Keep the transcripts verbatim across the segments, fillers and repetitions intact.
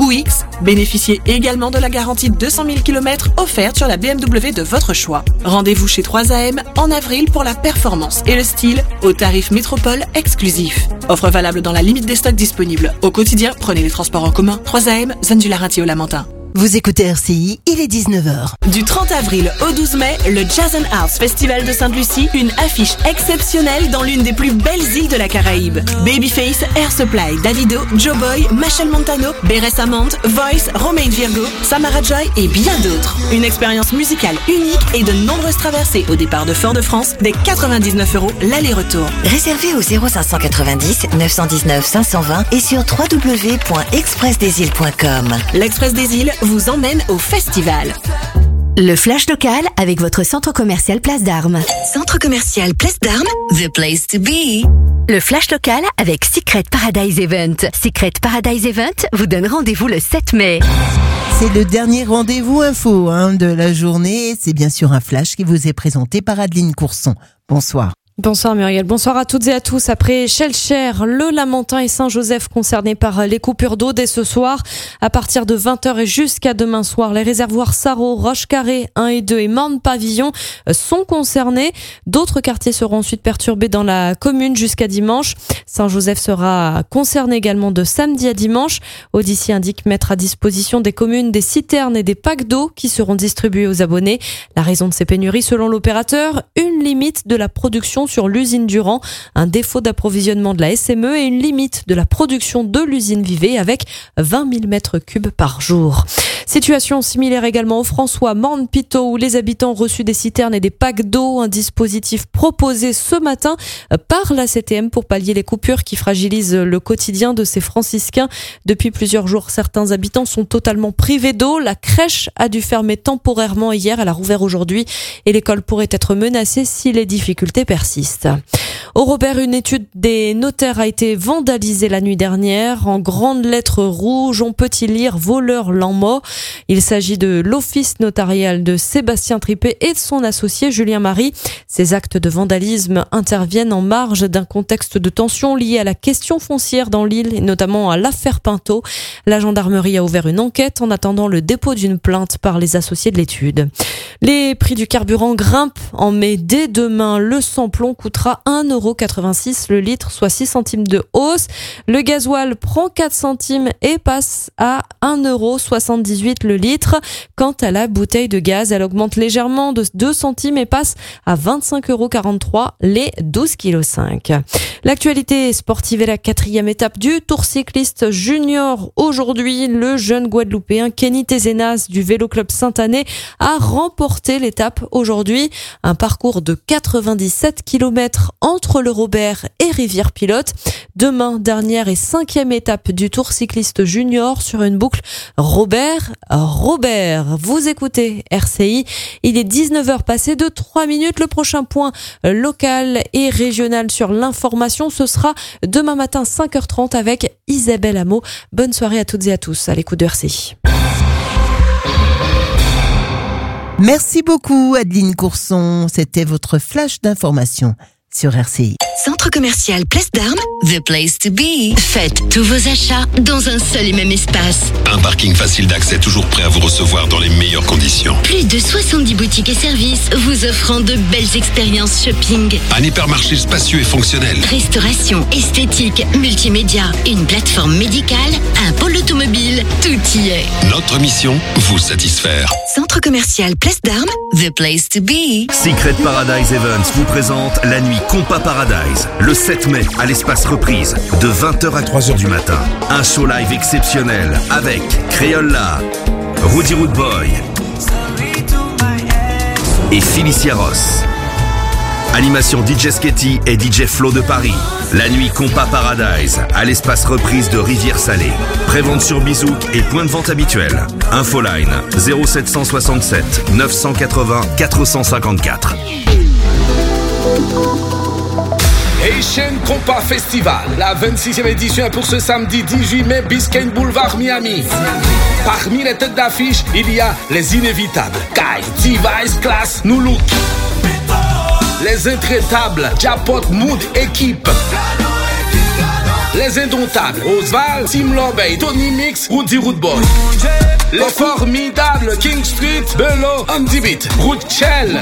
ou X, bénéficiez également de la garantie deux cent mille kilomètres offerte sur la B M W de votre choix. Rendez-vous chez trois A M en avril pour la performance et le style au tarif métropole exclusif. Offre valable dans la limite des stocks disponibles. Au quotidien, prenez les transports en commun. trois A M, zone du Larentie-au-Lamentin. Vous écoutez R C I, il est dix-neuf heures. Du trente avril au douze mai, le Jazz and Arts Festival de Sainte-Lucie, une affiche exceptionnelle dans l'une des plus belles îles de la Caraïbe. Babyface, Air Supply, Davido, Joe Boy, Machel Montano, Beres Hammond, Voice, Romain Virgo, Samara Joy et bien d'autres. Une expérience musicale unique et de nombreuses traversées au départ de Fort-de-France dès quatre-vingt-dix-neuf euros l'aller-retour. Réservez au zéro cinq cent quatre-vingt-dix neuf cent dix-neuf cinq cent vingt et sur w w w point express des îles point com. L'Express des îles vous emmène au festival. Le flash local avec votre centre commercial Place d'Armes. Centre commercial Place d'Armes, the place to be. Le flash local avec Secret Paradise Event. Secret Paradise Event vous donne rendez-vous le sept mai. C'est le dernier rendez-vous info hein, de la journée. C'est bien sûr un flash qui vous est présenté par Adeline Courson. Bonsoir. Bonsoir Muriel, bonsoir à toutes et à tous. Après Schellcher, le Lamentin et Saint-Joseph concernés par les coupures d'eau dès ce soir. À partir de vingt heures et jusqu'à demain soir, les réservoirs Sarro, Roche-Carré un et deux et Marne-Pavillon sont concernés. D'autres quartiers seront ensuite perturbés dans la commune jusqu'à dimanche. Saint-Joseph sera concerné également de samedi à dimanche. Audici indique mettre à disposition des communes des citernes et des packs d'eau qui seront distribués aux abonnés. La raison de ces pénuries, selon l'opérateur, une limite de la production sur l'usine Durand, un défaut d'approvisionnement de la S M E et une limite de la production de l'usine Vivet avec vingt mille mètres cubes par jour. Situation similaire également au François Morne-Pitot où les habitants ont reçu des citernes et des packs d'eau, un dispositif proposé ce matin par la C T M pour pallier les coupures qui fragilisent le quotidien de ces franciscains. Depuis plusieurs jours, certains habitants sont totalement privés d'eau. La crèche a dû fermer temporairement hier, elle a rouvert aujourd'hui et l'école pourrait être menacée si les difficultés persistent. Au Robert, une étude des notaires a été vandalisée la nuit dernière. En grandes lettres rouges, on peut y lire « Voleur l'en mort ». Il s'agit de l'office notarial de Sébastien Tripet et de son associé Julien Marie. Ces actes de vandalisme interviennent en marge d'un contexte de tension lié à la question foncière dans l'île et notamment à l'affaire Pinto. La gendarmerie a ouvert une enquête en attendant le dépôt d'une plainte par les associés de l'étude. Les prix du carburant grimpent en mai. Dès demain, le samplon coûtera un euro quatre-vingt-six le litre, soit six centimes de hausse. Le gasoil prend quatre centimes et passe à un euro soixante-dix-huit le litre. Quant à la bouteille de gaz, elle augmente légèrement de deux centimes et passe à vingt-cinq euros quarante-trois les douze virgule cinq kilos. L'actualité sportive est la quatrième étape du Tour cycliste junior. Aujourd'hui, le jeune Guadeloupéen Kenny Tézenas du Vélo Club Saint-Ané a remporté l'étape aujourd'hui. Un parcours de quatre-vingt-dix-sept kilomètres entre le Robert et Rivière-Pilote. Demain, dernière et cinquième étape du Tour cycliste junior sur une boucle Robert-Robert. Vous écoutez R C I. Il est dix-neuf heures passées de trois minutes. Le prochain point local et régional sur l'information, ce sera demain matin cinq heures trente avec Isabelle Hameau. Bonne soirée à toutes et à tous à l'écoute de R C I. Merci beaucoup Adeline Courson. C'était votre flash d'information sur R C I. Centre commercial Place d'Armes, the place to be. Faites tous vos achats dans un seul et même espace. Un parking facile d'accès toujours prêt à vous recevoir dans les meilleures conditions. Plus de soixante-dix boutiques et services vous offrant de belles expériences shopping. Un hypermarché spacieux et fonctionnel. Restauration, esthétique, multimédia, une plateforme médicale, un pôle automobile, tout y est. Notre mission, vous satisfaire. Centre commercial Place d'Armes, the place to be. Secret Paradise Events vous présente la nuit Compas Paradise, le sept mai à l'espace Reprise, de vingt heures à trois heures du matin. Un show live exceptionnel avec Créola, Rudy Root Boy et Felicia Ross. Animation D J Sketty et D J Flo de Paris. La nuit Compas Paradise à l'espace Reprise de Rivière-Salée. Prévente sur Bizouk et point de vente habituel. Infoline zéro sept cent soixante-sept neuf cent quatre-vingts quatre cent cinquante-quatre. Haitian Compas Festival, la vingt-sixième édition pour ce samedi dix-huit mai, Biscayne Boulevard, Miami. Parmi les têtes d'affiche, il y a les inévitables Kai, Device, Class, New Look. Les intraitables Japot, Mood, Équipe. les indomptables, Osval, Tim Lambay, Tony Mix, Woody Rootboy. Les formidables King Street, Bello, Andy Beat, Rootchell.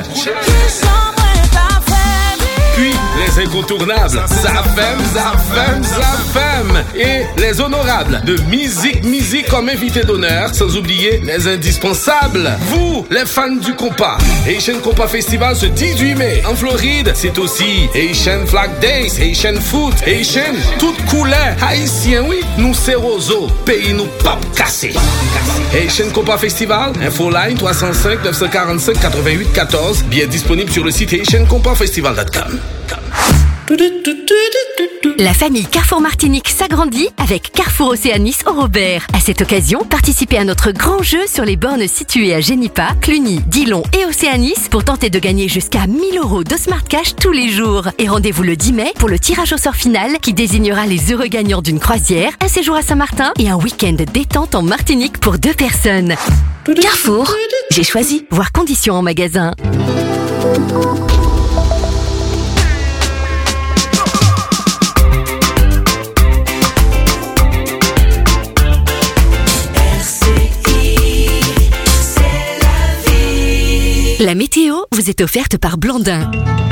Puis les incontournables, Zafem, Zafem, Zafem. Et les honorables de Musique Musique comme invité d'honneur, sans oublier les indispensables. Vous, les fans du compas, Haitian Compas Festival ce dix-huit mai en Floride. C'est aussi Haitian Flag Days, Haitian Food, Haitian, toute couleur, haïtien, oui. Nous c'est roseau, pays nous pop cassé. Haitian Compas Festival, infoline trois zéro cinq neuf quatre cinq quatre-vingt-huit quatorze, bien disponible sur le site haitian compas festival point com. La famille Carrefour Martinique s'agrandit avec Carrefour Océanis au Robert. À cette occasion, participez à notre grand jeu sur les bornes situées à Génipa, Cluny, Dillon et Océanis pour tenter de gagner jusqu'à mille euros de Smart Cash tous les jours. Et rendez-vous le dix mai pour le tirage au sort final qui désignera les heureux gagnants d'une croisière, un séjour à Saint-Martin et un week-end détente en Martinique pour deux personnes. Carrefour, j'ai choisi. Voir conditions en magasin. La météo vous est offerte par Blandin.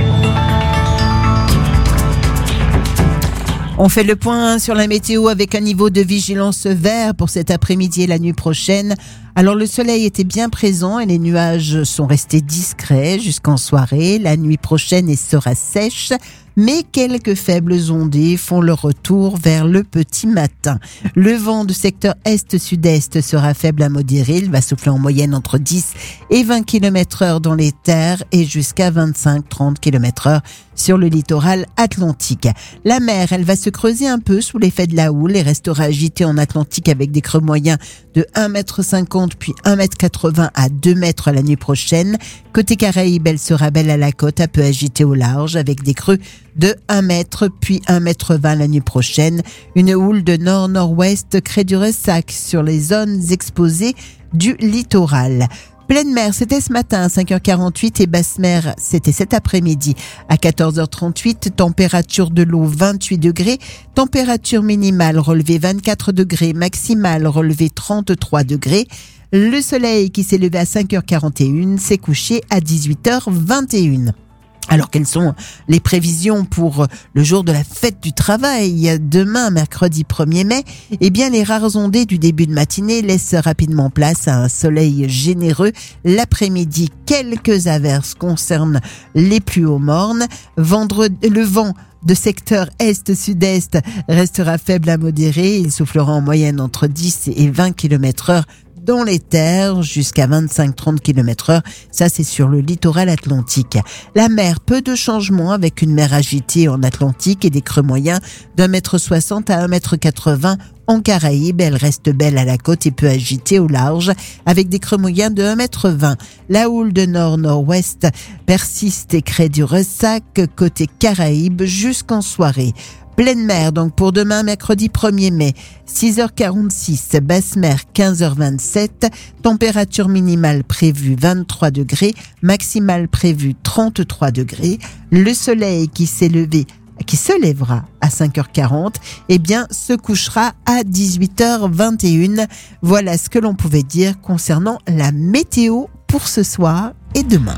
On fait le point sur la météo avec un niveau de vigilance vert pour cet après-midi et la nuit prochaine. Alors le soleil était bien présent et les nuages sont restés discrets jusqu'en soirée. La nuit prochaine elle sera sèche, mais quelques faibles ondées font leur retour vers le petit matin. Le vent du secteur est-sud-est sera faible à modéré. Il va souffler en moyenne entre dix et vingt kilomètres heure dans les terres et jusqu'à vingt-cinq à trente kilomètres heure sur le littoral atlantique. La mer, elle va se creuser un peu sous l'effet de la houle et restera agitée en Atlantique avec des creux moyens de un mètre cinquante puis un mètre quatre-vingts à deux mètres la nuit prochaine. Côté Caraïbes, elle sera belle à la côte, un peu agitée au large avec des creux de un mètre puis un mètre vingt la nuit prochaine. Une houle de nord-nord-ouest crée du ressac sur les zones exposées du littoral. Pleine mer, c'était ce matin à cinq heures quarante-huit et basse mer, c'était cet après-midi à quatorze heures trente-huit. Température de l'eau vingt-huit degrés, température minimale relevée vingt-quatre degrés, maximale relevée trente-trois degrés. Le soleil qui s'est levé à cinq heures quarante et un s'est couché à dix-huit heures vingt et un. Alors, quelles sont les prévisions pour le jour de la fête du travail, demain, mercredi premier mai? Eh bien, les rares ondées du début de matinée laissent rapidement place à un soleil généreux. L'après-midi, quelques averses concernent les plus hauts mornes. Vendredi, le vent de secteur est-sud-est restera faible à modéré. Il soufflera en moyenne entre dix et vingt kilomètres heure dans les terres jusqu'à vingt-cinq à trente kilomètres heure. Ça, c'est sur le littoral atlantique. La mer, peu de changements avec une mer agitée en Atlantique et des creux moyens d'un mètre soixante à un mètre quatre-vingts en Caraïbes. Elle reste belle à la côte et peu agitée au large avec des creux moyens de un mètre vingt. La houle de nord-nord-ouest persiste et crée du ressac côté Caraïbes jusqu'en soirée. Pleine mer, donc pour demain, mercredi premier mai, six heures quarante-six, basse mer quinze heures vingt-sept, température minimale prévue vingt-trois degrés, maximale prévue trente-trois degrés. Le soleil qui s'est levé, qui se lèvera à cinq heures quarante, eh bien, se couchera à dix-huit heures vingt et un. Voilà ce que l'on pouvait dire concernant la météo pour ce soir et demain.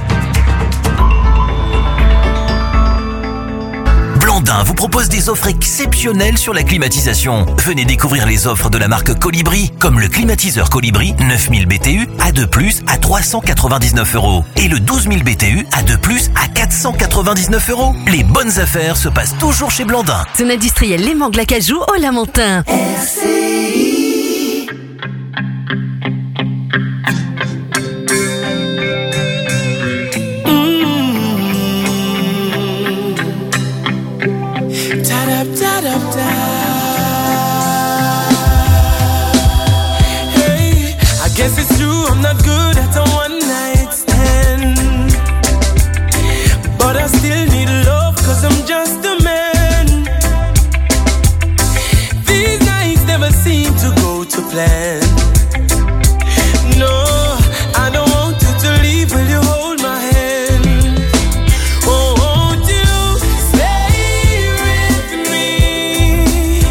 Blandin vous propose des offres exceptionnelles sur la climatisation. Venez découvrir les offres de la marque Colibri, comme le climatiseur Colibri neuf mille B T U A deux plus à trois cent quatre-vingt-dix-neuf euros et le douze mille B T U A deux plus à quatre cent quatre-vingt-dix-neuf euros. Les bonnes affaires se passent toujours chez Blandin. Zone industrielle Les Mangues Lacajou au Lamentin. R C I. Guess it's true, I'm not good at a one night stand, but I still need love, cause I'm just a man. These nights never seem to go to plan. No, I don't want you to leave, will you hold my hand? Oh, won't you stay with me?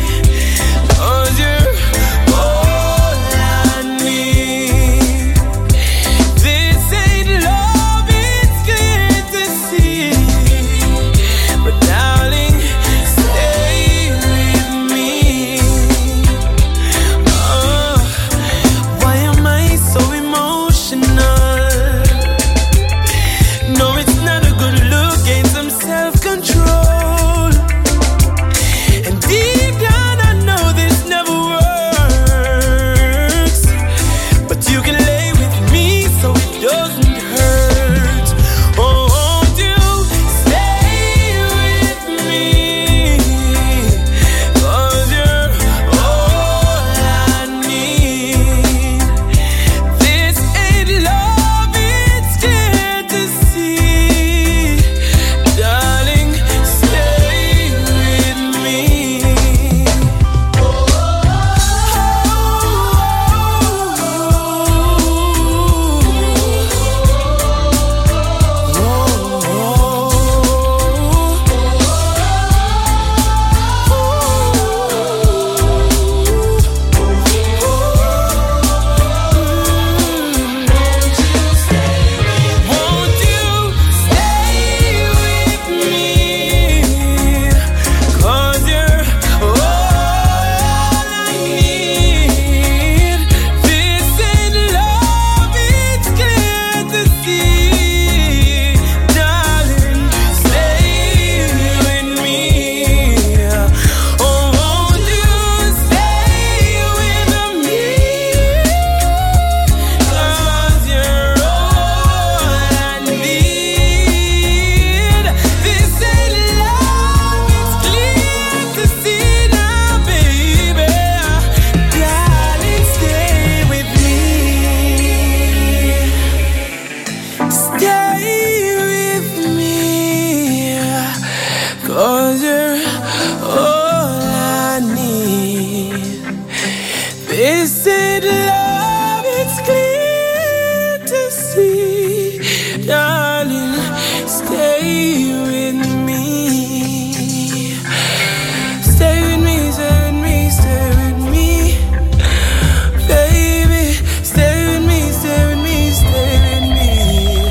This ain't love, it's clear to see. Darling, stay with me. Stay with me, stay with me, stay with me. Baby, stay with me, stay with me, stay with me.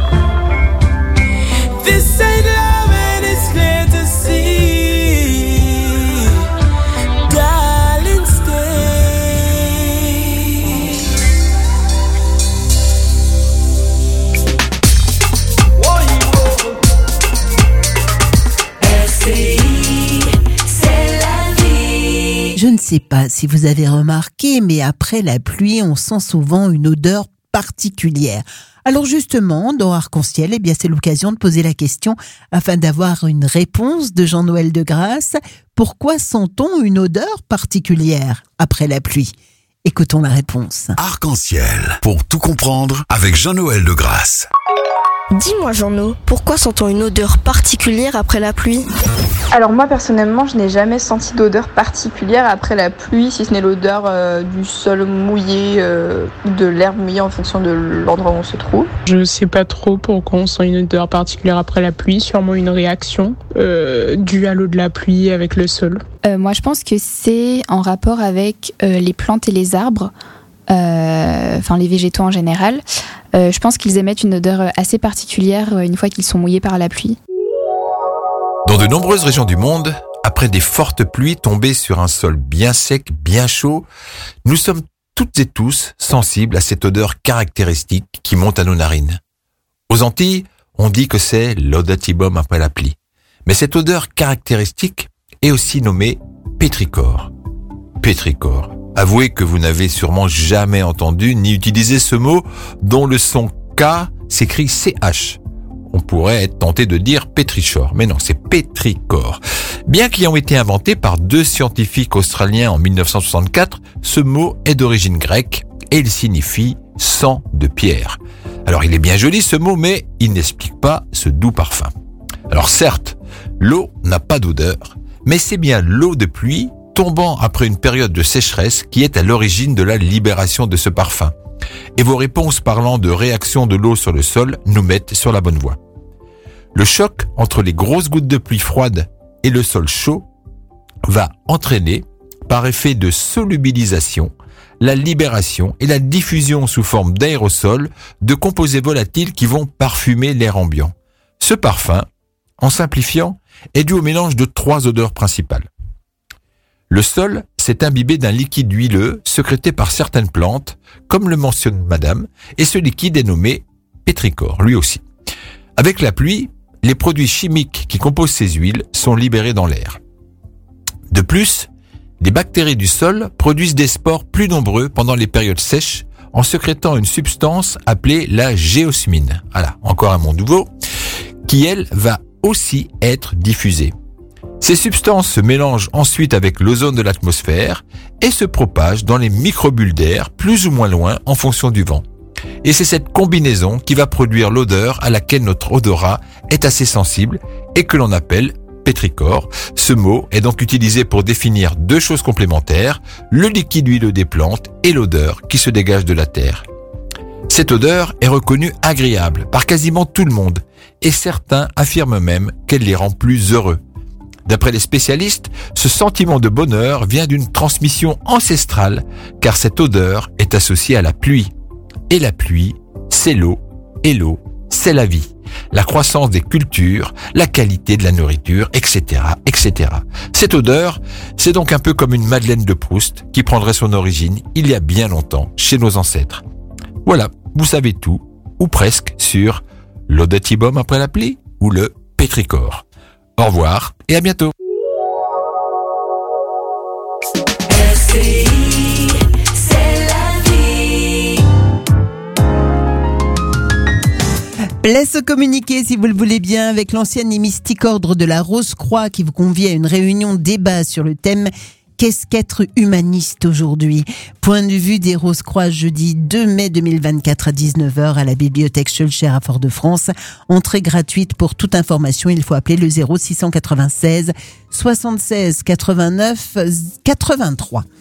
This ain't love and it's clear to see. Darling, stay. Je ne sais pas si vous avez remarqué, mais après la pluie, on sent souvent une odeur particulière. Alors justement, dans Arc-en-Ciel, eh bien, c'est l'occasion de poser la question afin d'avoir une réponse de Jean-Noël Degrasse. Pourquoi sent-on une odeur particulière après la pluie ? Écoutons la réponse. Arc-en-Ciel, pour tout comprendre avec Jean-Noël Degrasse. Dis-moi Jean-No, pourquoi sent-on une odeur particulière après la pluie ? Alors moi personnellement, je n'ai jamais senti d'odeur particulière après la pluie, si ce n'est l'odeur euh, du sol mouillé, euh, de l'herbe mouillée en fonction de l'endroit où on se trouve. Je sais pas trop pourquoi on sent une odeur particulière après la pluie, sûrement une réaction euh, due à l'eau de la pluie avec le sol. Euh, moi je pense que c'est en rapport avec euh, les plantes et les arbres. Euh, enfin les végétaux en général, euh, je pense qu'ils émettent une odeur assez particulière une fois qu'ils sont mouillés par la pluie. Dans de nombreuses régions du monde, après des fortes pluies tombées sur un sol bien sec, bien chaud, nous sommes toutes et tous sensibles à cette odeur caractéristique qui monte à nos narines. Aux Antilles, on dit que c'est l'eau de Tibum après la pluie. Mais cette odeur caractéristique est aussi nommée pétrichor. Pétrichor. Avouez que vous n'avez sûrement jamais entendu ni utilisé ce mot dont le son K s'écrit C H. On pourrait être tenté de dire pétrichor, mais non, c'est pétrichor. Bien qu'ayant été inventé par deux scientifiques australiens en dix-neuf cent soixante-quatre, ce mot est d'origine grecque et il signifie sang de pierre. Alors il est bien joli ce mot, mais il n'explique pas ce doux parfum. Alors certes, l'eau n'a pas d'odeur, mais c'est bien l'eau de pluie tombant après une période de sécheresse qui est à l'origine de la libération de ce parfum. Et vos réponses parlant de réaction de l'eau sur le sol nous mettent sur la bonne voie. Le choc entre les grosses gouttes de pluie froide et le sol chaud va entraîner, par effet de solubilisation, la libération et la diffusion sous forme d'aérosols de composés volatiles qui vont parfumer l'air ambiant. Ce parfum, en simplifiant, est dû au mélange de trois odeurs principales. Le sol s'est imbibé d'un liquide huileux sécrété par certaines plantes, comme le mentionne Madame, et ce liquide est nommé pétrichor, lui aussi. Avec la pluie, les produits chimiques qui composent ces huiles sont libérés dans l'air. De plus, les bactéries du sol produisent des spores plus nombreux pendant les périodes sèches en sécrétant une substance appelée la géosmine. Voilà, encore un mot nouveau, qui elle va aussi être diffusée. Ces substances se mélangent ensuite avec l'ozone de l'atmosphère et se propagent dans les microbules d'air plus ou moins loin en fonction du vent. Et c'est cette combinaison qui va produire l'odeur à laquelle notre odorat est assez sensible et que l'on appelle pétrichor. Ce mot est donc utilisé pour définir deux choses complémentaires, le liquide huileux des plantes et l'odeur qui se dégage de la terre. Cette odeur est reconnue agréable par quasiment tout le monde et certains affirment même qu'elle les rend plus heureux. D'après les spécialistes, ce sentiment de bonheur vient d'une transmission ancestrale car cette odeur est associée à la pluie. Et la pluie, c'est l'eau, et l'eau, c'est la vie, la croissance des cultures, la qualité de la nourriture, et cetera, et cetera. Cette odeur, c'est donc un peu comme une Madeleine de Proust qui prendrait son origine il y a bien longtemps chez nos ancêtres. Voilà, vous savez tout, ou presque, sur l'eau de Tibum après la pluie ou le pétrichor. Au revoir et à bientôt. Laisse communiquer si vous le voulez bien avec l'ancienne et mystique ordre de la Rose-Croix qui vous convie à une réunion débat sur le thème Qu'est-ce qu'être humaniste aujourd'hui ? Point de vue des Rose-Croix jeudi deux mai deux mille vingt-quatre à dix-neuf heures à la bibliothèque Schœlcher à Fort-de-France. Entrée gratuite. Pour toute information, il faut appeler le zéro six cent quatre-vingt-seize soixante-seize quatre-vingt-neuf quatre-vingt-trois.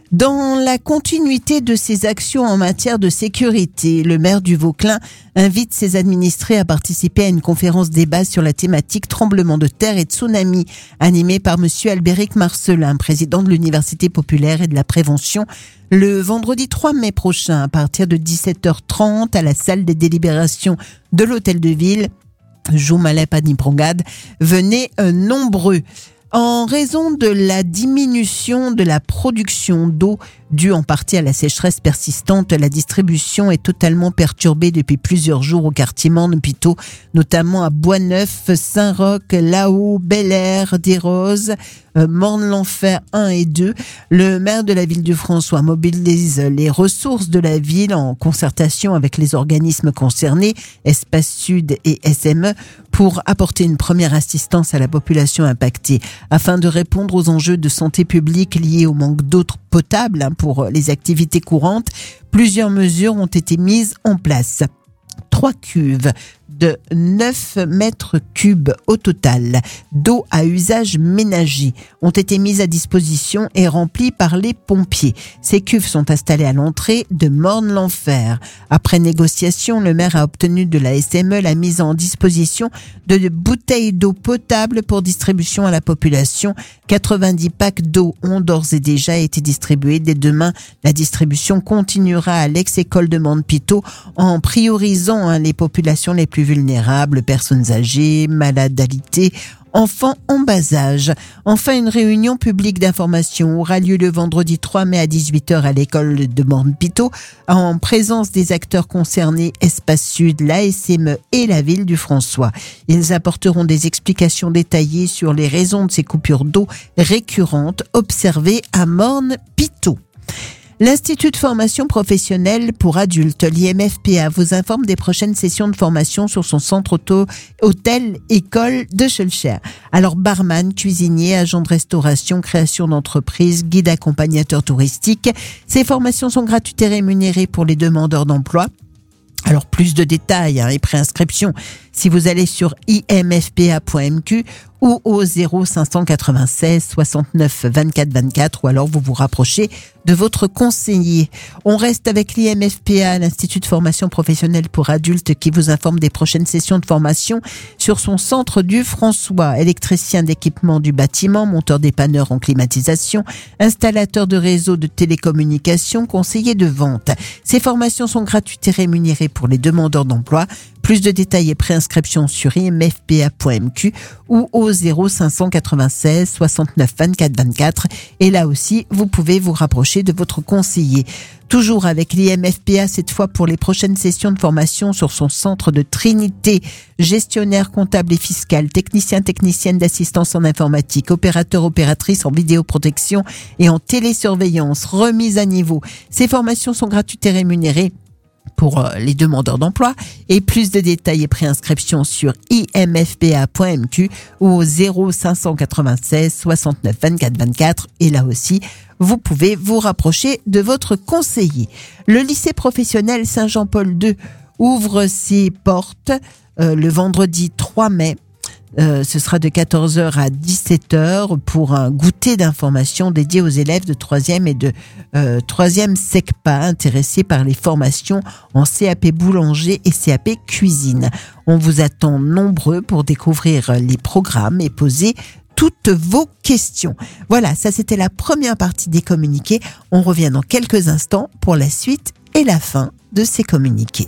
Dans la continuité de ses actions en matière de sécurité, le maire du Vauclin invite ses administrés à participer à une conférence débat sur la thématique tremblement de terre et tsunami, animée par monsieur Albéric Marcelin, président de l'Université populaire et de la prévention, le vendredi trois mai prochain à partir de dix-sept heures trente à la salle des délibérations de l'Hôtel de Ville. Joumalep Niprongad, venez euh, nombreux. En raison de la diminution de la production d'eau due en partie à la sécheresse persistante, la distribution est totalement perturbée depuis plusieurs jours au quartier Morne-Pitot, notamment à Boisneuf, Saint-Roch, Lahaut, Bel-Air, des Roses, euh, Morne-l'Enfer un et deux. Le maire de la ville du François mobilise les ressources de la ville en concertation avec les organismes concernés, Espace Sud et S M E, pour apporter une première assistance à la population impactée. Afin de répondre aux enjeux de santé publique liés au manque d'eau potable hein, pour les activités courantes, plusieurs mesures ont été mises en place. Trois cuves de neuf mètres cubes au total d'eau à usage ménager ont été mises à disposition et remplies par les pompiers. Ces cuves sont installées à l'entrée de Morne-l'Enfer. Après négociation, le maire a obtenu de la S M E la mise en disposition de bouteilles d'eau potable pour distribution à la population. quatre-vingt-dix packs d'eau ont d'ores et déjà été distribués. Dès demain, la distribution continuera à l'ex-école de Morne-Pitot en priorisant hein, les populations les plus vulnérables, personnes âgées, malades alité, enfants en bas âge. Enfin, une réunion publique d'information aura lieu le vendredi trois mai à dix-huit heures à l'école de Morne-Pitot en présence des acteurs concernés, Espace Sud, la S M E et la ville du François. Ils apporteront des explications détaillées sur les raisons de ces coupures d'eau récurrentes observées à Morne-Pitot. L'Institut de formation professionnelle pour adultes, l'I M F P A, vous informe des prochaines sessions de formation sur son centre auto, hôtel, école de Schœlcher. Alors, barman, cuisinier, agent de restauration, création d'entreprise, guide accompagnateur touristique. Ces formations sont gratuites et rémunérées pour les demandeurs d'emploi. Alors, plus de détails hein, et préinscription si vous allez sur i m f p a point m q ou au zéro cinq cent quatre-vingt-seize soixante-neuf vingt-quatre vingt-quatre ou alors vous vous rapprochez de votre conseiller. On reste avec l'I M F P A, l'Institut de formation professionnelle pour adultes, qui vous informe des prochaines sessions de formation sur son centre du François. Électricien d'équipement du bâtiment, monteur dépanneur en climatisation, installateur de réseau de télécommunications, conseiller de vente. Ces formations sont gratuites et rémunérées pour les demandeurs d'emploi. Plus de détails et préinscription sur i m f p a point m q ou au zéro cinq cent quatre-vingt-seize soixante-neuf vingt-quatre vingt-quatre. Et là aussi, vous pouvez vous rapprocher de votre conseiller. Toujours avec l'I M F P A, cette fois pour les prochaines sessions de formation sur son centre de Trinité. Gestionnaire comptable et fiscal, technicien, technicienne d'assistance en informatique, opérateur, opératrice en vidéoprotection et en télésurveillance, remise à niveau. Ces formations sont gratuites et rémunérées pour les demandeurs d'emploi, et plus de détails et préinscription sur i m f p a point m q ou au zéro cinq cent quatre-vingt-seize soixante-neuf vingt-quatre vingt-quatre. Et là aussi, vous pouvez vous rapprocher de votre conseiller. Le lycée professionnel Saint-Jean-Paul deux ouvre ses portes euh, le vendredi trois mai. Euh, ce sera de quatorze heures à dix-sept heures pour un goûter d'information dédié aux élèves de troisième et de euh, troisième SECPA intéressés par les formations en C A P boulanger et C A P cuisine. On vous attend nombreux pour découvrir les programmes et poser toutes vos questions. Voilà, ça c'était la première partie des communiqués. On revient dans quelques instants pour la suite et la fin de ces communiqués.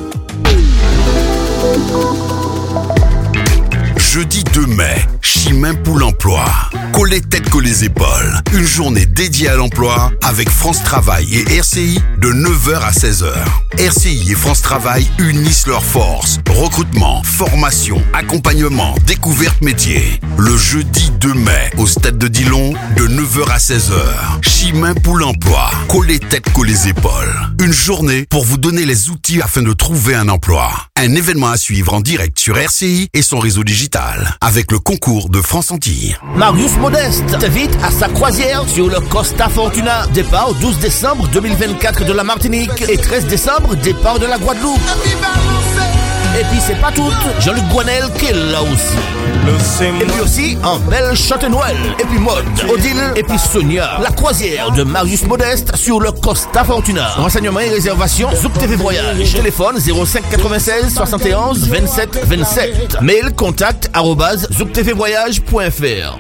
Jeudi deux mai, Chimay pour l'emploi. Collez tête, collez épaules. Une journée dédiée à l'emploi avec France Travail et R C I de neuf heures à seize heures. R C I et France Travail unissent leurs forces. Recrutement, formation, accompagnement, découverte métier. Le jeudi deux mai, au stade de Dillon, de neuf heures à seize heures. Chimay pour l'emploi. Collez tête, collez épaules. Une journée pour vous donner les outils afin de trouver un emploi. Un événement à suivre en direct sur R C I et son réseau digital. Avec le concours de France Antilles. Marius Modeste t'invite à sa croisière sur le Costa Fortuna. Départ douze décembre deux mille vingt-quatre de la Martinique et treize décembre, départ de la Guadeloupe. Et puis c'est pas tout, Jean-Luc Gouanel qui est là aussi. Et puis aussi en belle Châtenoël. Et puis Maud, Odile, et puis Sonia. La croisière de Marius Modeste sur le Costa Fortuna. Renseignements et réservations, Zouk T V Voyage. Téléphone zéro cinq quatre-vingt-seize soixante et onze vingt-sept vingt-sept. Mail contact arobase zouk t v voyage point f r.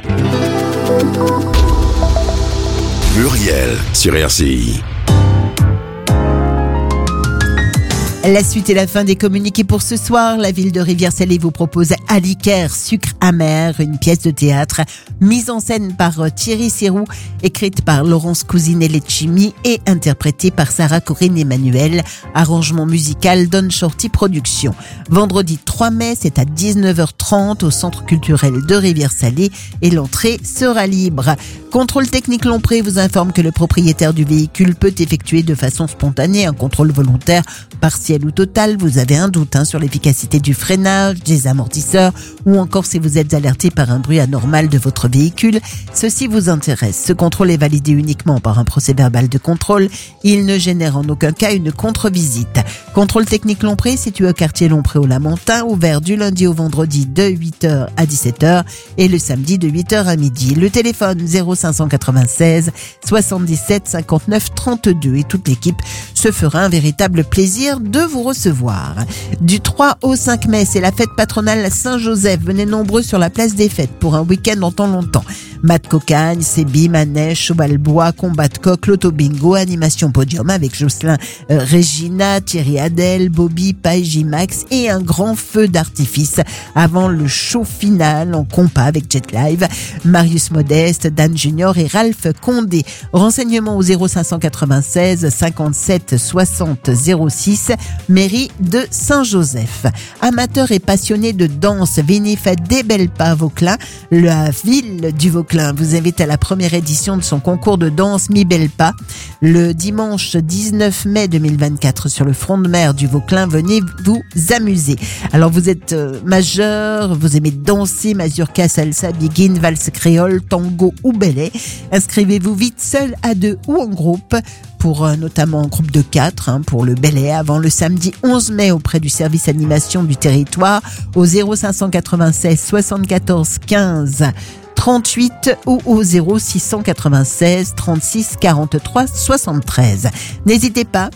Muriel sur R C I. La suite et la fin des communiqués pour ce soir. La ville de Rivière-Salée vous propose Alicaire, sucre amer, une pièce de théâtre mise en scène par Thierry Sirou, écrite par Laurence Cousinet-Lecchimi et interprétée par Sarah Corinne Emmanuel. Arrangement musical Don Shorty Productions. Vendredi trois mai, c'est à dix-neuf heures trente au Centre culturel de Rivière-Salée et l'entrée sera libre. Contrôle technique Lompré vous informe que le propriétaire du véhicule peut effectuer de façon spontanée un contrôle volontaire partiel ou total. Vous avez un doute hein, sur l'efficacité du freinage, des amortisseurs ou encore si vous êtes alerté par un bruit anormal de votre véhicule. Ceci vous intéresse. Ce contrôle est validé uniquement par un procès-verbal de contrôle. Il ne génère en aucun cas une contre-visite. Contrôle technique Lompré situé au quartier Lompré au Lamentin, ouvert du lundi au vendredi de huit heures à dix-sept heures et le samedi de huit heures à midi. Le téléphone zéro cinq cent quatre-vingt-seize soixante-dix-sept cinquante-neuf trente-deux et toute l'équipe se fera un véritable plaisir de vous recevoir. Du trois au cinq mai, c'est la fête patronale Saint-Joseph. Venez nombreux sur la place des fêtes pour un week-end en temps longtemps. Mat cocagne, sébi, manège, cheval-bois, combat de coq, loto bingo, animation podium avec Jocelyn, euh, Regina, Thierry Adèle, Bobby, Paille, J-Max et un grand feu d'artifice avant le show final en compas avec Jet Live, Marius Modeste, Dan Junior et Ralph Condé. Renseignements au zéro cinq cent quatre-vingt-seize cinquante-sept soixante zéro six, mairie de Saint-Joseph. Amateurs et passionnés de danse, venez faire des belles pas à Vauclin. La ville du Vauclin vous invite à la première édition de son concours de danse Mi Belle Pas le dimanche dix-neuf mai deux mille vingt-quatre sur le front de mer du Vauclin. Venez vous amuser. Alors vous êtes euh, majeur, vous aimez danser mazurka, salsa, biguine, valse créole, tango ou belay. Inscrivez-vous vite seul, à deux ou en groupe pour euh, notamment en groupe de quatre hein, pour le belay avant le samedi onze mai auprès du service animation du territoire au zéro cinq cent quatre-vingt-seize soixante-quatorze quinze trente-huit ou au zéro six cent quatre-vingt-seize trente-six quarante-trois soixante-treize. N'hésitez pas.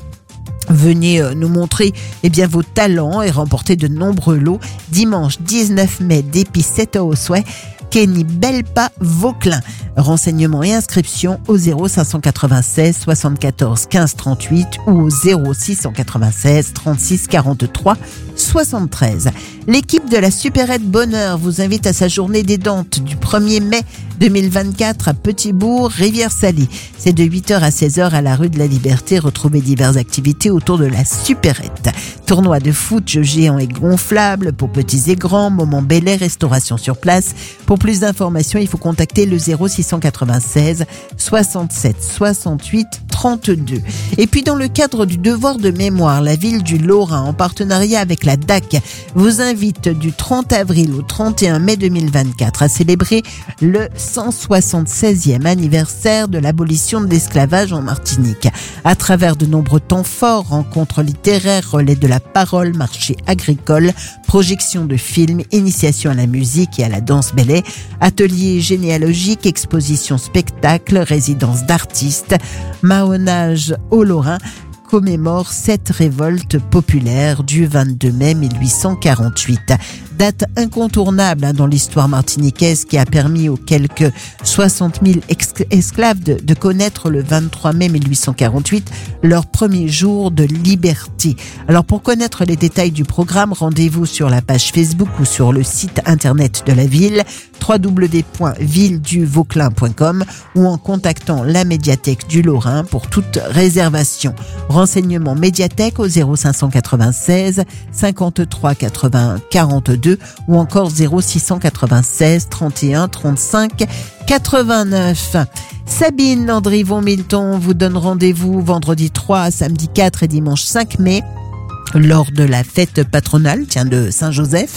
Venez nous montrer eh bien, vos talents et remporter de nombreux lots. Dimanche dix-neuf mai, depuis sept heures au soir, Kenny Belpa Vauclin. Renseignements et inscriptions au zéro cinq cent quatre-vingt-seize soixante-quatorze quinze trente-huit ou au zéro six cent quatre-vingt-seize trente-six quarante-trois soixante-treize. L'équipe de la Supérette Bonheur vous invite à sa journée des Dentes du premier mai deux mille vingt-quatre à Petit-Bourg, Rivière-Salée. C'est de huit heures à seize heures à la rue de la Liberté. Retrouvez diverses activités autour de la Supérette. Tournoi de foot, jeux géants et gonflables pour petits et grands, moment belay, restauration sur place. Pour plus d'informations, il faut contacter le zéro six cent quatre-vingt-seize soixante-sept soixante-huit trente-deux. Et puis dans le cadre du devoir de mémoire, la ville du Lorrain, en partenariat avec la D A C, vous invite du trente avril au trente et un mai deux mille vingt-quatre à célébrer le cent soixante-seizième anniversaire de l'abolition de l'esclavage en Martinique. À travers de nombreux temps forts, rencontres littéraires, relais de la parole, marché agricole, projections de films, initiation à la musique et à la danse belay, ateliers généalogiques, expositions spectacles, résidences d'artistes, mahonnage au Lorrain, commémore cette révolte populaire du vingt-deux mai mille huit cent quarante-huit. Date incontournable hein, dans l'histoire martiniquaise qui a permis aux quelques soixante mille ex- esclaves de, de connaître le vingt-trois mai mille huit cent quarante-huit leur premier jour de liberté. Alors pour connaître les détails du programme, rendez-vous sur la page Facebook ou sur le site internet de la ville w w w point ville du vauclin point com ou en contactant la médiathèque du Lorrain pour toute réservation. Renseignements médiathèque au zéro cinq cent quatre-vingt-seize cinquante-trois quatre-vingts quarante-deux ou encore zéro six cent quatre-vingt-seize trente et un trente-cinq quatre-vingt-neuf. Sabine Landrivon-Milton vous donne rendez-vous vendredi trois, samedi quatre et dimanche cinq mai lors de la fête patronale tiens, de Saint-Joseph.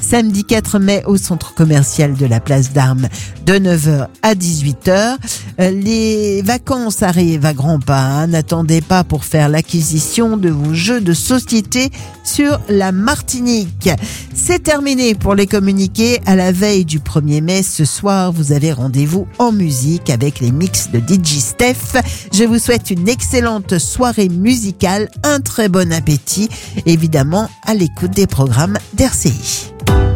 samedi quatre mai au centre commercial de la place d'Armes de neuf heures à dix-huit heures. Les vacances arrivent à grands pas, hein. N'attendez pas pour faire l'acquisition de vos jeux de société sur la Martinique. C'est terminé pour les communiqués. À la veille du premier mai, ce soir, vous avez rendez-vous en musique avec les mix de D J Steph. Je vous souhaite une excellente soirée musicale, un très bon appétit, évidemment à l'écoute des programmes d'R C I.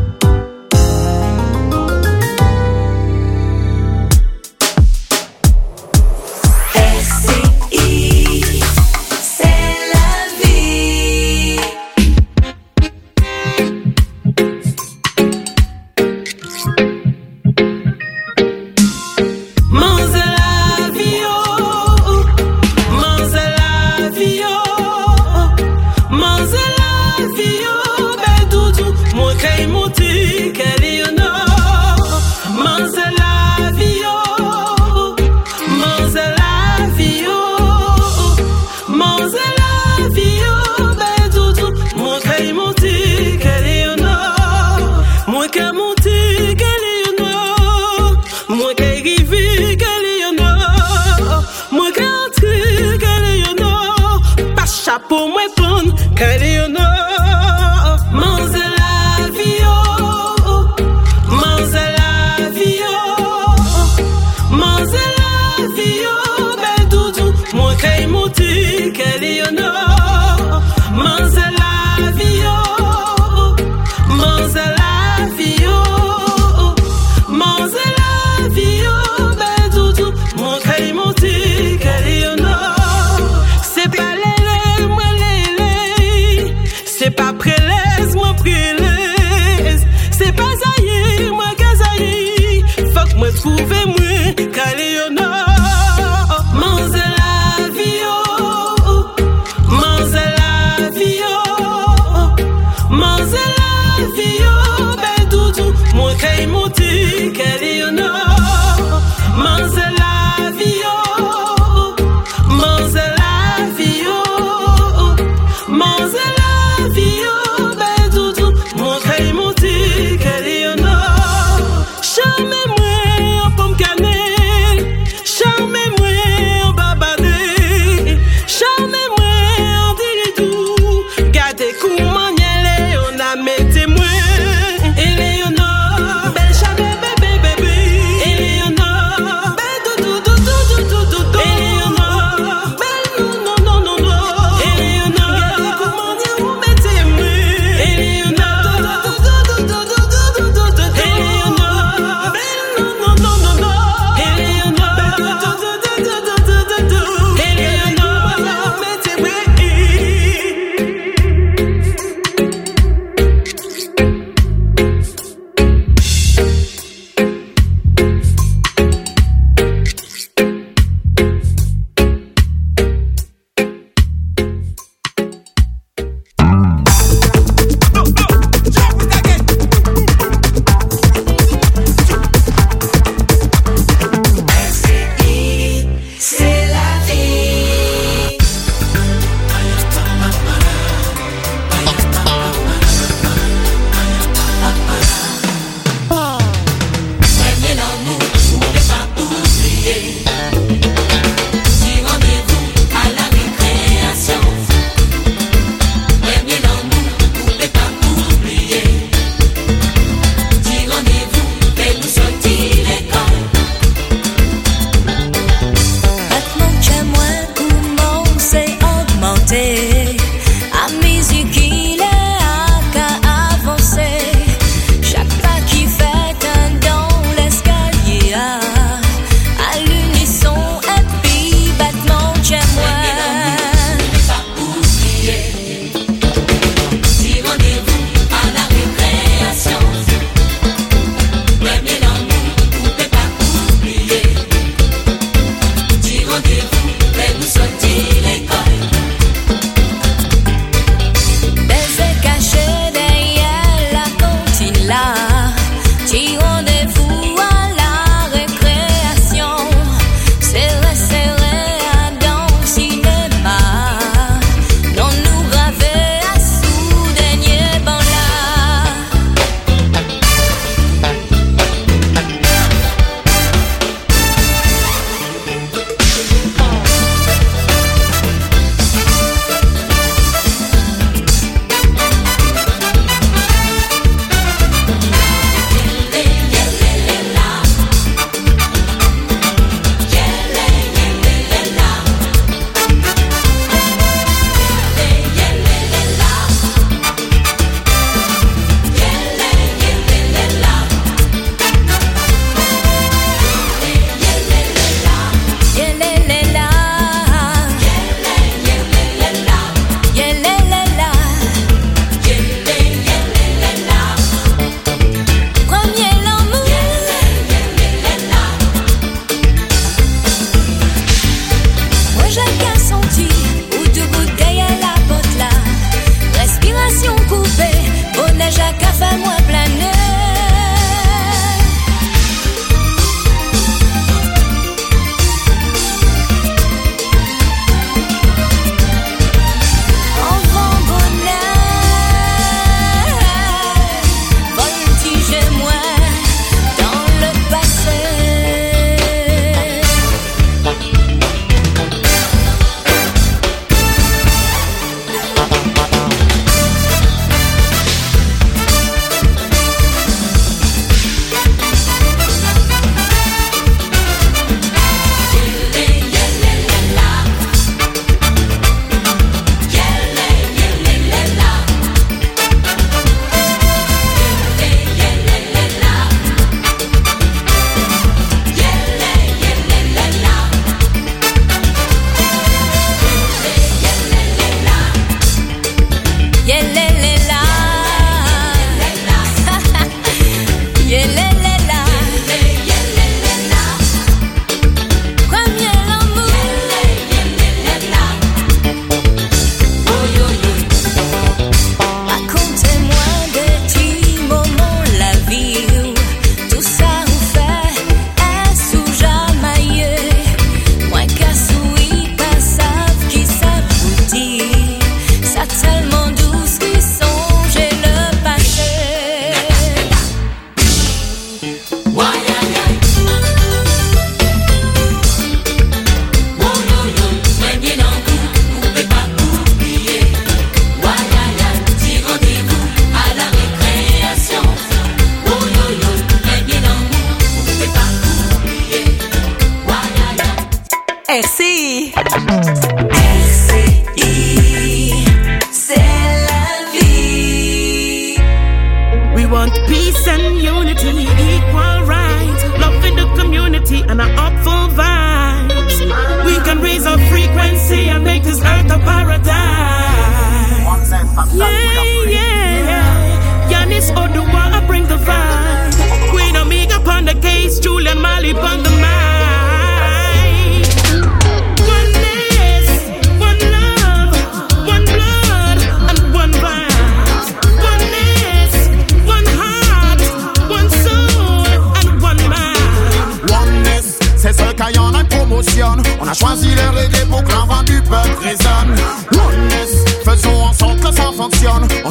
Pour moi, prendre, qu'elle est un homme. Mange la vie, oh. Mange la vie, oh. Mange la vie, oh. Ben, doudou, moi, qu'elle est montée, qu'elle est un homme. Mange la vie, oh. Mange la vie, oh. Mange la vie, oh. Ben, doudou, moi, qu'elle est montée, qu'elle est un homme. C'est pas les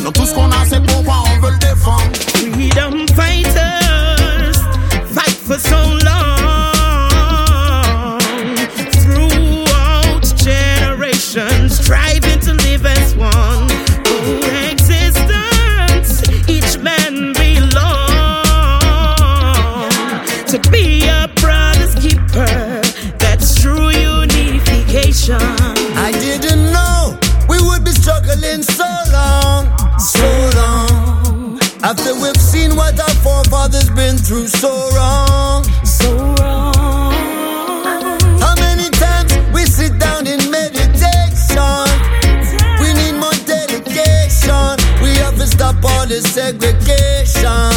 a tout ce qu'on a, c'est pourquoi on veut le défendre. Freedom fighters fight for so long, throughout generations, striving to live as one. Coexistence, each man belongs to be a brother's keeper. That's true unification. I didn't know we would be struggling so long, so long. After we've seen what our forefathers been through, so wrong, so wrong. How many times we sit down in meditation? We need more dedication. We have to stop all this segregation.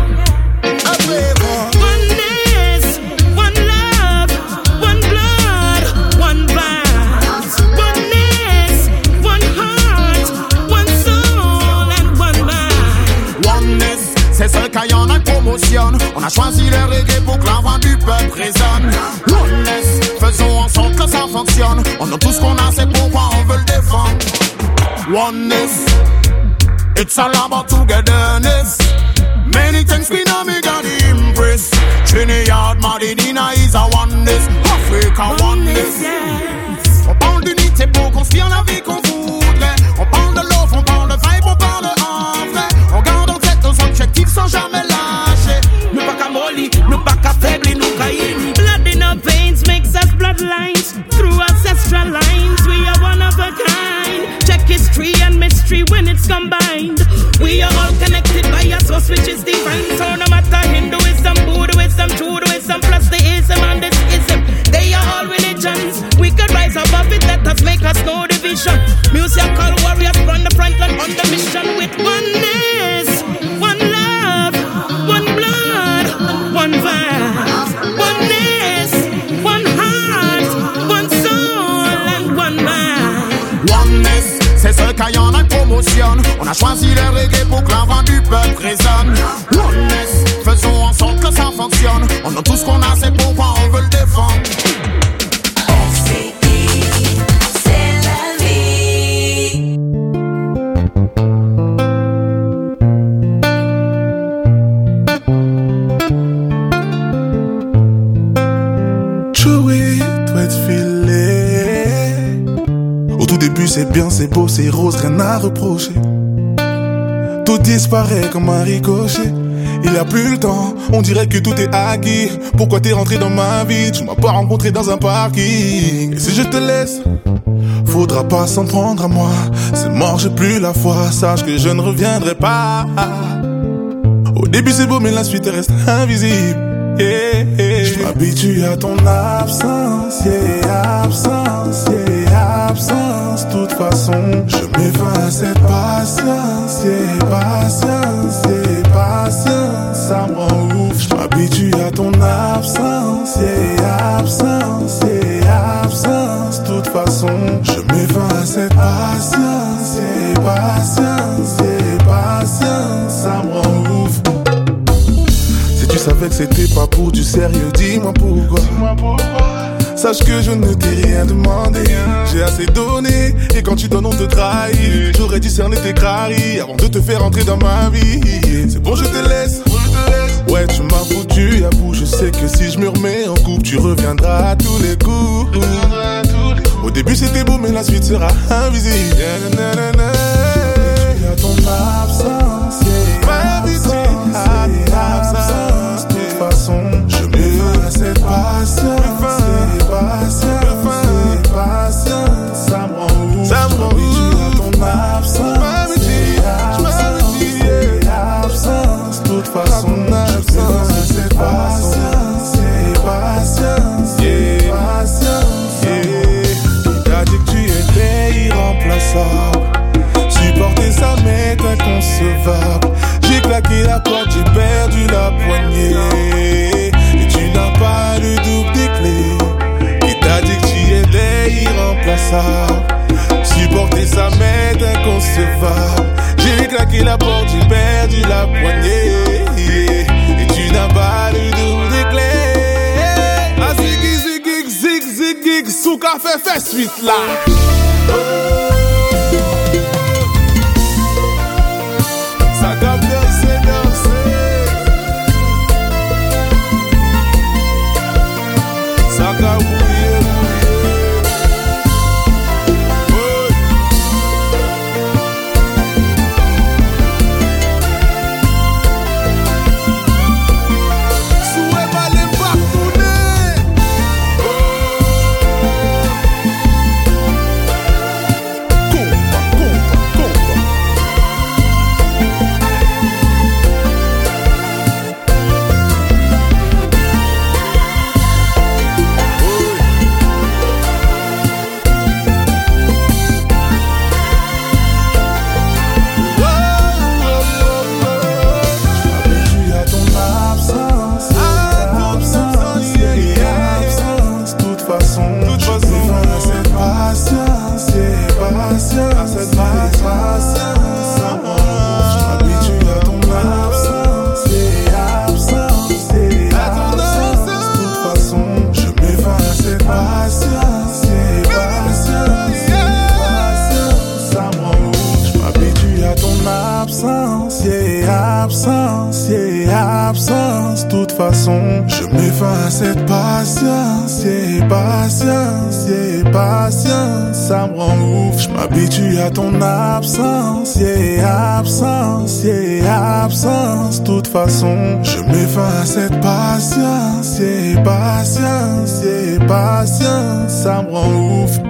I pray for oneness, one love, one blood, one vibes. Oneness, one heart, one soul and one mind. Oneness, c'est ce qu'il y en a commotion. On a choisi le reggae pour que la voix du peuple résonne. Oneness, faisons en sorte que ça fonctionne. On a tout ce qu'on a, c'est pourquoi on veut le défendre. Oneness, it's all about togetherness. Many things we know me got impress. Trinidad, Madinina is a oneness. Africa oneness. On parle d'unité pour construire la vie qu'on voudrait. On parle de love, on parle de vibe, on parle de en vrai. On garde en tête nos objectifs sans jamais lâcher. Nous pas qu'à molly, nous pas qu'à faiblir, nous qu'à uni. Blood in our veins makes us bloodlines. Through ancestral lines, we are one of a kind. Check history and mystery when it's combined. We are all connected by a source which is divine. So no matter Hinduism, Buddhism, Judaism, plus the ism and this ism, they are all religions. We could rise above it, let us make us no division. Musical warriors run the front line on the mission with oneness, one love, one blood, one vibe. Oneness, one heart, one soul and one mind. Oneness, c'est ce qu'il y en a commotion. On a choisi le reggae pour que la voix du peuple résonne. Oneness, faisons en sorte que ça fonctionne. On a tout ce qu'on a, c'est pourquoi on veut le défendre. C'est bien, c'est beau, c'est rose, rien à reprocher. Tout disparaît comme un ricochet. Il y a plus le temps, on dirait que tout est acquis. Pourquoi t'es rentré dans ma vie? Tu m'as pas rencontré dans un parking. Et si je te laisse, faudra pas s'en prendre à moi. C'est mort, j'ai plus la foi, sache que je ne reviendrai pas. Au début c'est beau mais la suite reste invisible. Yeah, yeah. Je m'habitue à ton absence, yeah, absence, yeah, absence. De toute façon, je mets fin à cette patience, yeah, patience, yeah, patience. Ça me rend ouf. Je m'habitue à ton absence, yeah, absence, yeah, absence. De toute façon, je mets fin à cette patience, yeah, patience, yeah, patience. Ça me rend ouf. Tu savais que c'était pas pour du sérieux, dis-moi pourquoi. Dis-moi pourquoi. Sache que je ne t'ai rien demandé. J'ai assez donné, et quand tu donnes on te trahit. J'aurais discerné tes craries avant de te faire entrer dans ma vie. C'est bon, je te laisse. Ouais, tu m'as foutu à bout. Je sais que si je me remets en couple, tu reviendras à tous les coups. Au début c'était beau, mais la suite sera invisible. Tu as ton absence, yeah, absence, yeah, absence. De toute façon, je mets fin à cette patience, c'est patience, c'est patience. Ça me rend ouf, ça me rend ouf. Tu as ton absence, yeah, absence. De toute façon, je mets fin à cette patience, c'est patience, yeah, patience. Il t'a dit que tu étais irremplaçable. Supporter ça m'est inconcevable. J'ai claqué la porte, j'ai perdu la poignée. Et tu n'as pas le double des clés. Qui t'a dit que tu étais irremplaçable. Supporter ça m'est inconcevable. J'ai claqué la porte, j'ai perdu la poignée. Et tu n'as pas le double des clés. Ah, zig, zig, zig, zig, zig, sous café, fait suite là. Oh. à cette patience. Ça m'enrouve, je m'habitue à ton absence. Et absence, et absence. De toute façon, je mets fin à cette patience. Et patience, et patience. Ça m'enrouve, je m'habitue à ton absence. Et absence, et absence. De toute façon, je mets fin à cette patience. Et patience, et patience. Ça me rend ouf, je m'habitue à ton absence. Et absence, et absence. De toute façon, je mets fin à cette patience. Et patience, et patience. Ça me rend ouf.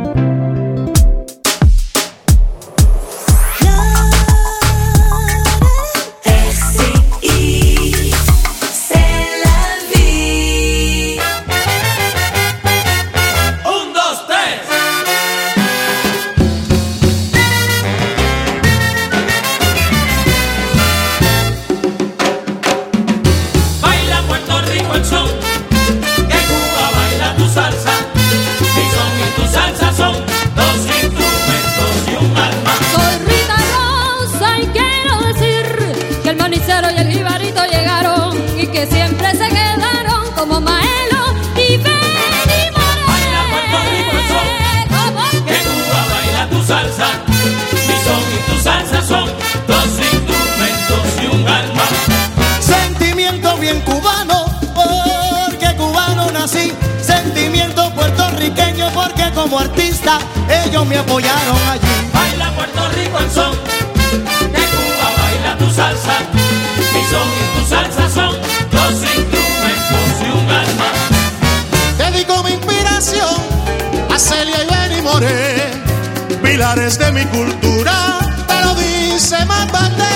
Y el jibarito llegaron y que siempre se quedaron como Maelo y Benny Moré. Baila Puerto Rico el son, que Cuba baila tu salsa. Mi son y tu salsa son dos instrumentos y un alma. Sentimiento bien cubano, porque cubano nací. Sentimiento puertorriqueño, porque como artista ellos me apoyaron allí. Baila Puerto Rico el son, que Cuba baila tu salsa. Mi son y tu salsa son dos instrumentos y un alma. Dedico mi inspiración a Celia y Benny Moré, pilares de mi cultura, te lo dice Mambate.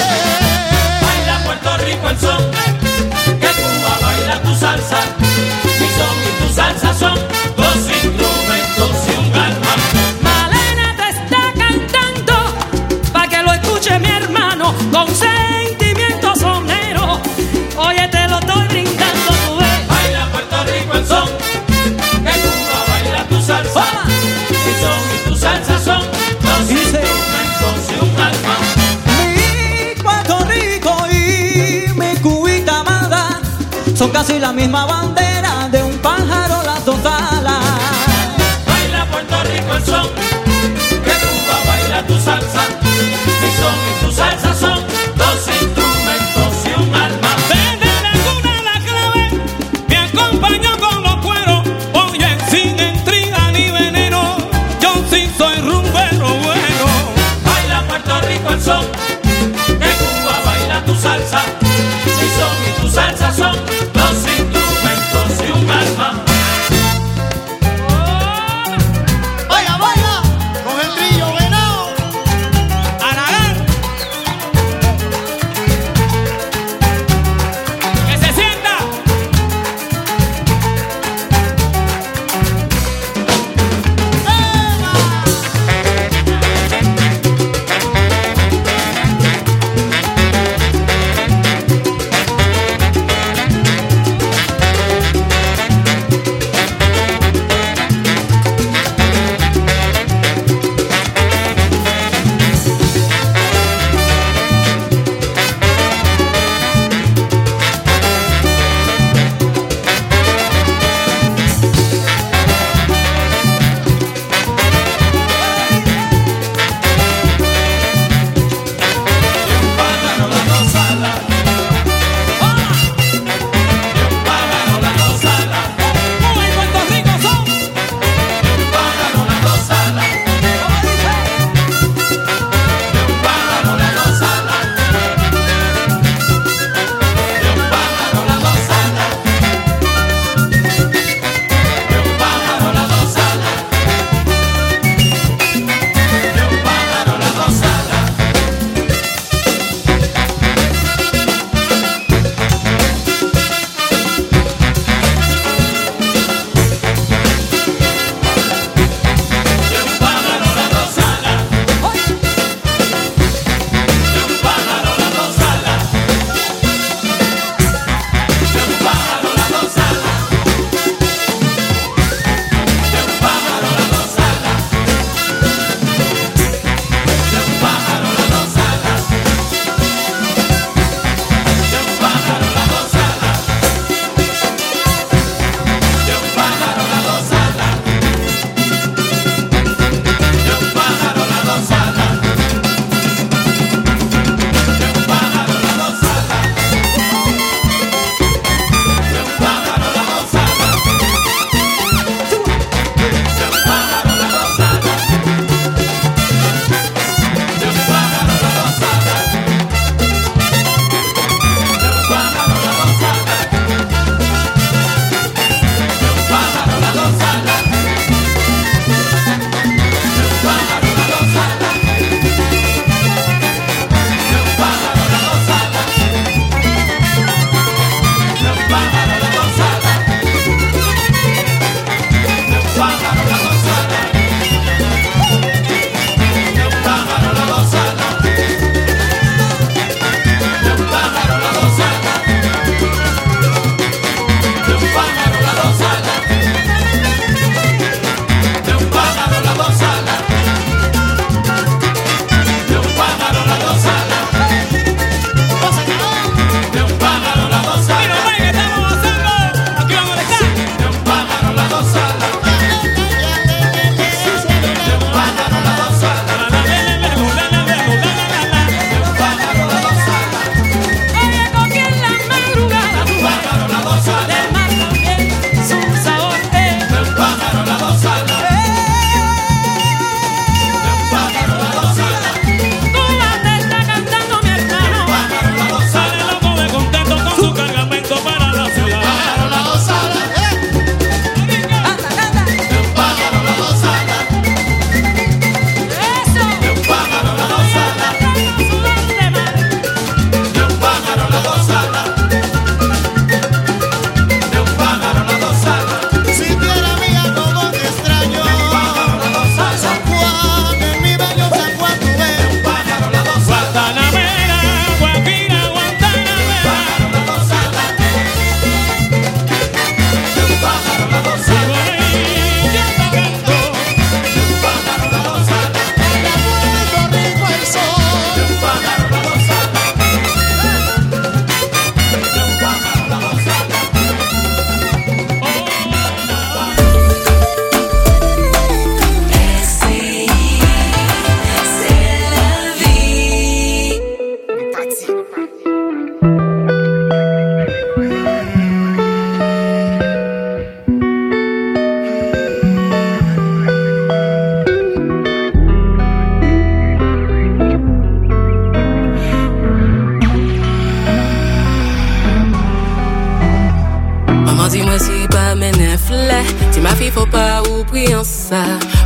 Baila Puerto Rico el son, que Cuba baila tu salsa. Mi son y tu salsa son dos instrumentos y un alma. Malena te está cantando pa' que lo escuche mi hermano con sentimiento sonero. Oye, te lo estoy brindando, tú ves. Baila Puerto Rico el son, que Cuba baila tu salsa. Mi son y tu salsa son dos instrumentos y un alma. Mi Puerto Rico y mi Cubita amada son casi la misma bandera de un pájaro las dos alas. Baila Puerto Rico el son, que Cuba baila tu salsa. Mi son y tu salsa son dos instrumentos y un alma. Desde la cuna la clave me acompañó con los cueros. Oye, sin intriga ni veneno, yo sí soy rumbero bueno. Baila Puerto Rico el son, que Cuba baila tu salsa. Mi son y tu salsa son dos instrumentos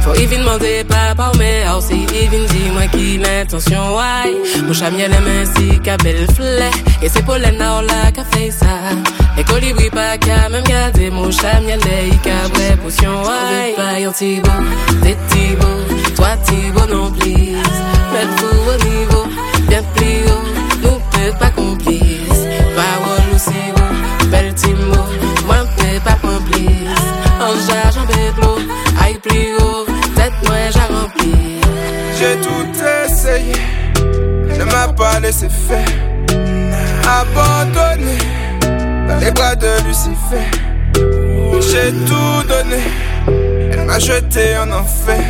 Faut even demander papa ou mère, aussi even dis-moi qui l'intention, ouais. Mon chamiel est mince, qu'a belle fleur. Et c'est pour les nord là qu'a fait ça. Les colibris pas qu'à même garder mon chamiel est qu'a vraie potion, ouais. Pas yon Thibaut, t'es Thibaut, toi Thibaut non plus. Mettre-vous au niveau, bien plus haut, nous peut pas complice. Parole aussi haut, belle Timo, moi peut pas complice. En j'en béblo, aille plus haut, tête moi j'ai rempli. J'ai tout essayé, ne m'a pas laissé faire. Abandonné dans les bras de Lucifer. J'ai tout donné, elle m'a jeté en enfer.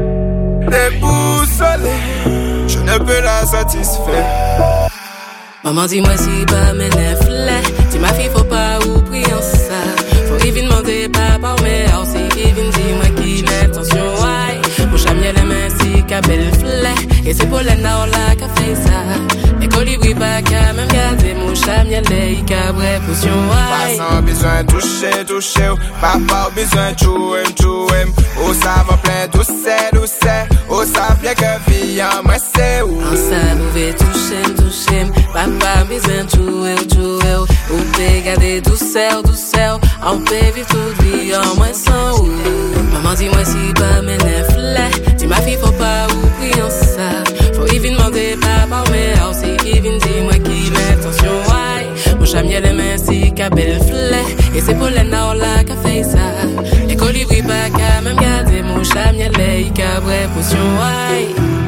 Déboussolé, je ne peux la satisfaire. Maman dis-moi si pas mes nefs là. Dis ma fille faut pas oublier ça. Faut even demander papa ou mère. Si even dis-moi qui l'intention, ouais. Mon chamiel est mince, qu'a belle fleur. Et c'est pour les nord là qu'a fait ça. Les colibris pas qu'à même garder. Mon chamiel est qu'a vraie potion, ouais. Pas sans besoin toucher, toucher. Papa ou besoin jouer, jouer. Au savant plein douceur, douceur. Au savant bien que vie en moi c'est où. En ça pouvait toucher, toucher. Papa besoin jouer, jouer. Ou peut garder douceur, douceur. On peut vivre toute vie en moins sans ou. Maman dis-moi si pas mes nefs là. Dis ma fille faut pas oublier ça. Faut even demander papa ou mère. Si even dis-moi qui l'intention, ouais. Mon chamiel est mince, qu'a belle fleur. Et c'est pour les nord là qu'a fait ça. Les colibris pas qu'à même garder. Mon chamiel est qu'a vraie potion, ouais.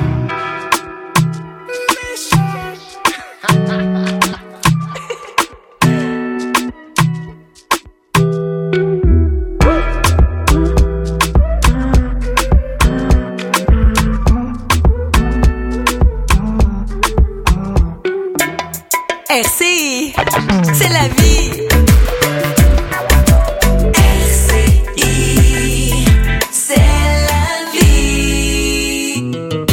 R C I, c'est la vie. R C I, c'est la vie.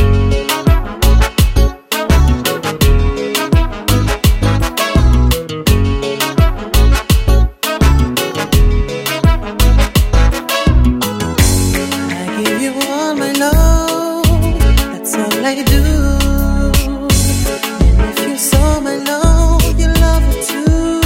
I give you all my love, that's all I do. And if you saw my love, you love it too.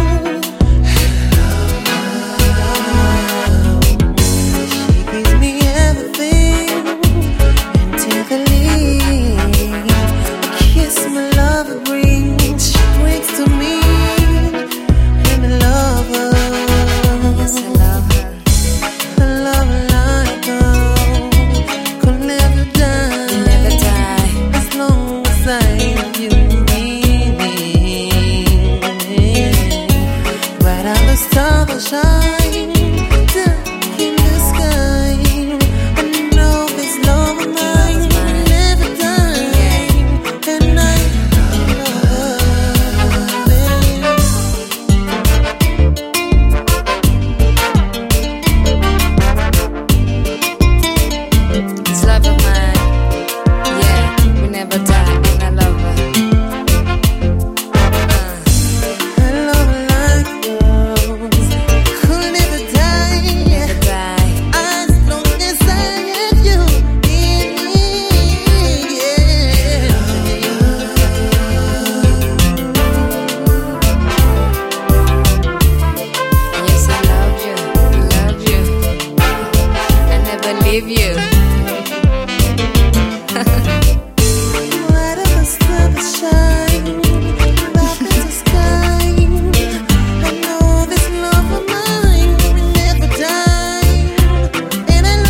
She gives me everything and take a lead. Kiss my love it brings, she brings to me. And I love her. Yes, I love her. I love her like her. Could never die. Never die. As long as I love you. Right on the star will shine, dark in the sky. I know this love of mine will never die. And I This love of mine, yeah, we never die, and I love her. I love her like yours. Could never die. Never die. As long as I have you in me, yeah. Yes, I love you, love you. I never leave you. Right on the star will shine, dark in the sky. I know this love of mine will never die. And I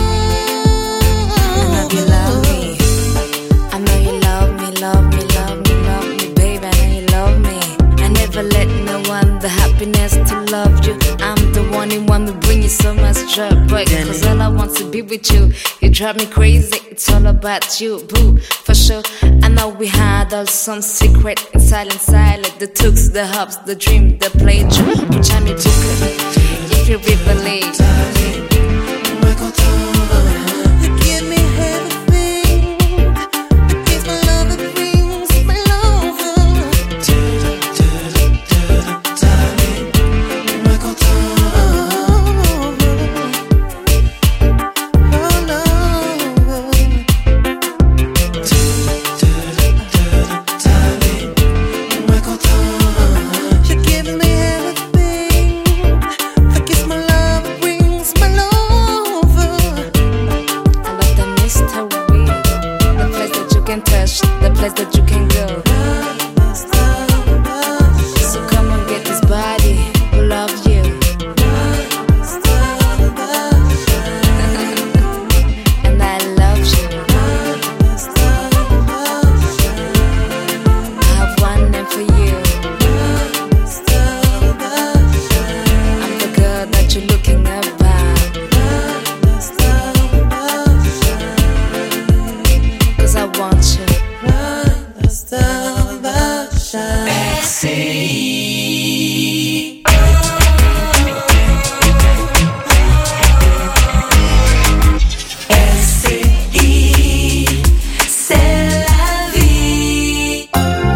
love, I know you love me. I know you love me, love me, love me, love me, baby. I know you love me. I never let no one the happiness to love you. I'm the one who want to bring you so much joy, but cause all I want to be with you. You drive me crazy, it's all about you, boo, for sure. I know we had all some secret inside, inside, like the tooks, the hubs, the dream, the play, which I need to if you really believe. you give me everything. You kiss my love, it brings my love. Oh, no. the place that you can go. So come and get this body who loves you. And I love you. I have one name for you. I'm the girl that you're looking about. Cause I want you. R C I. R C I, c'est la vie.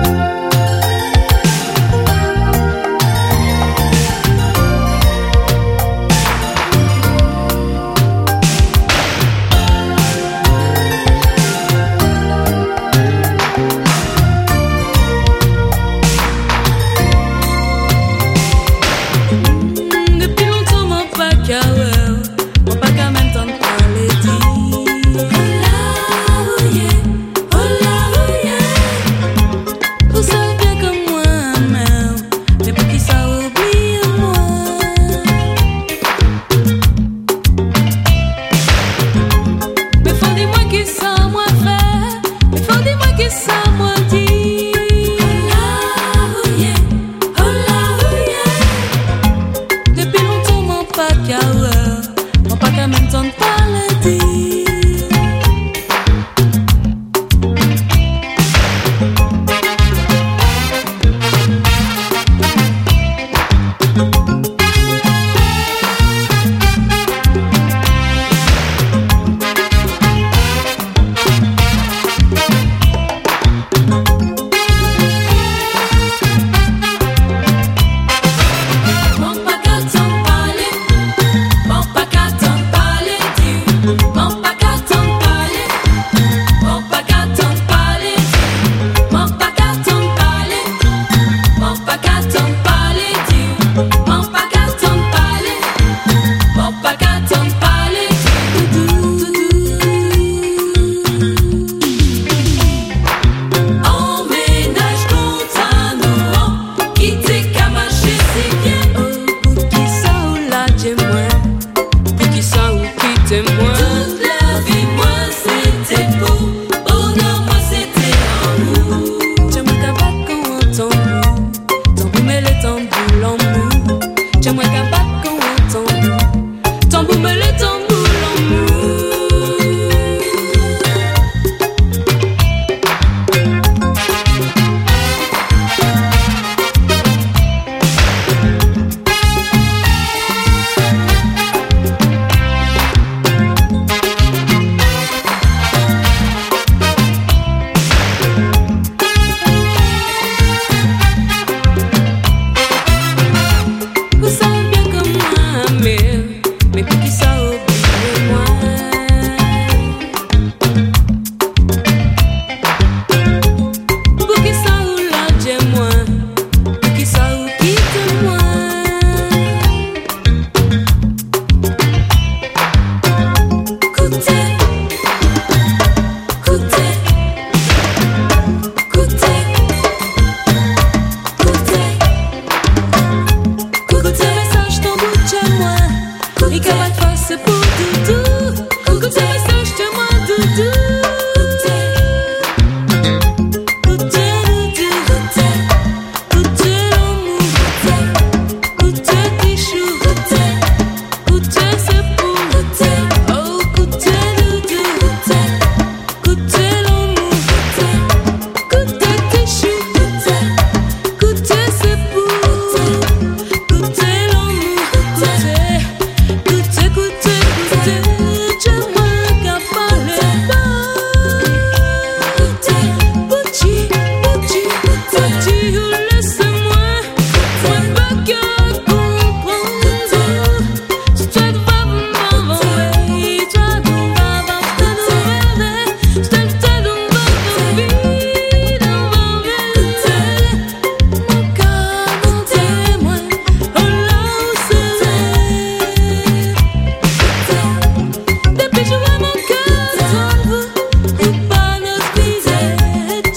Depuis longtemps, mon pas qu'à ouais, mon pas qu'à même temps de parler dit. Oh là, oh yeah, oh là, oh yeah. Vous savez bien comme moi, mais mais pour qui ça oublie moi. Mais faut dis-moi qui ça, moi frère. Mais faut dis-moi qui ça.